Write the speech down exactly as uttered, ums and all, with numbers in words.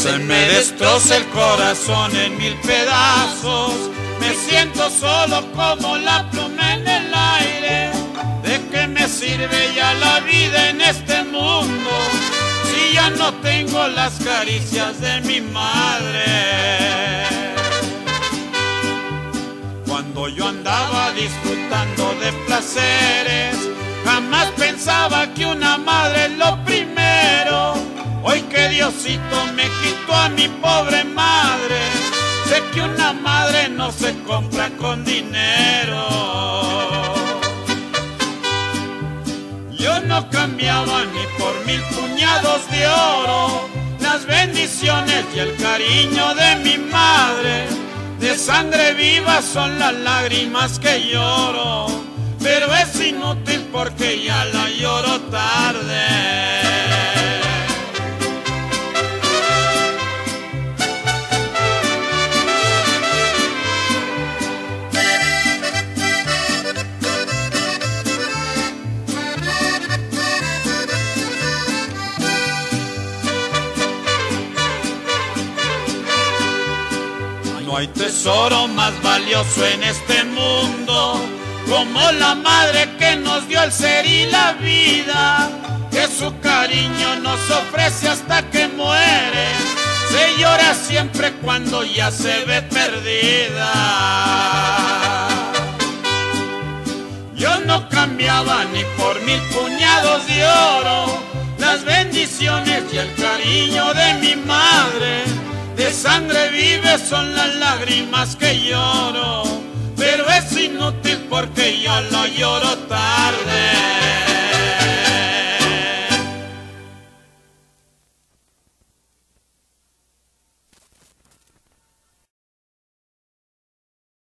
se me destroza el corazón en mil pedazos. Me siento solo como la pluma en el aire. ¿De qué me sirve ya la vida en este mundo si ya no tengo las caricias de mi madre? Cuando yo andaba disfrutando de placeres, jamás pensaba que una madre es lo primero. Hoy que Diosito me quitó a mi pobre madre, sé que una madre no se compra con dinero. Yo no cambiaba ni por mil puñados de oro las bendiciones y el cariño de mi madre. De sangre viva son las lágrimas que lloro, pero es inútil porque ya la lloro tarde. No hay tesoro más valioso en este mundo como la madre que nos dio el ser y la vida, que su cariño nos ofrece hasta que muere. Se llora siempre cuando ya se ve perdida. Yo no cambiaba ni por mil puñados de oro las bendiciones y el cariño de mi madre. De sangre vive son las lágrimas que lloro, pero es inútil